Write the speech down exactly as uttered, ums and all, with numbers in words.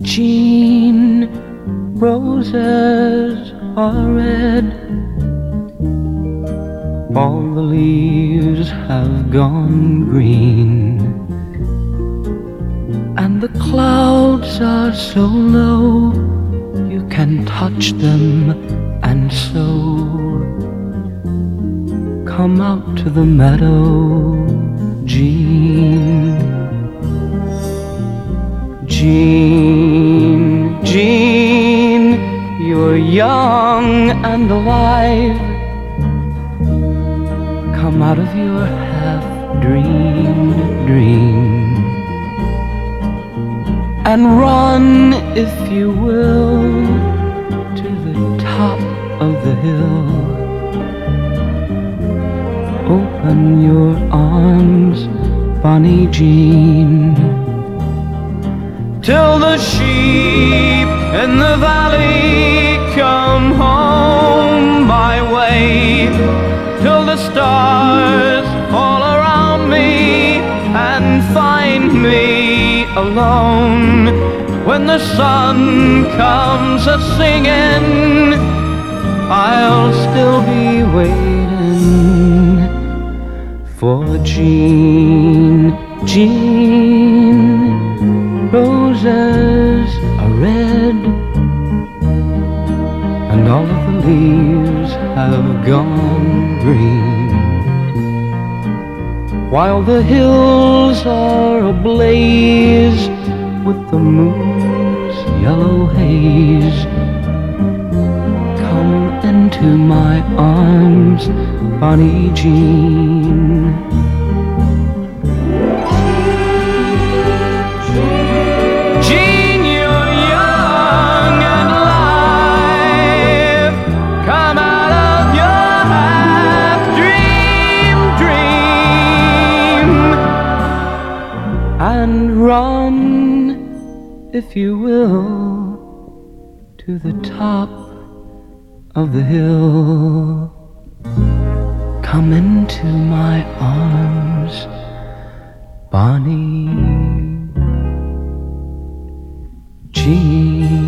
Jean, roses are red, all the leaves have gone green, and the clouds are so low you can touch them, and so come out to the meadow, Jean. Jean, Jean, you're young and alive. Come out of your half-dreamed dream and run, if you will, to the top of the hill. Open your arms, Bonnie Jean, till the sheep in the valley come home my way, till the stars fall around me and find me alone. When the sun comes a-singing, I'll still be waiting for Jean, Jean. Roses are red, and all of the leaves have gone green, while the hills are ablaze with the moon's yellow haze. Come into my arms, Bonnie Jean. And run, if you will, to the top of the hill. Come into my arms, Bonnie Jean.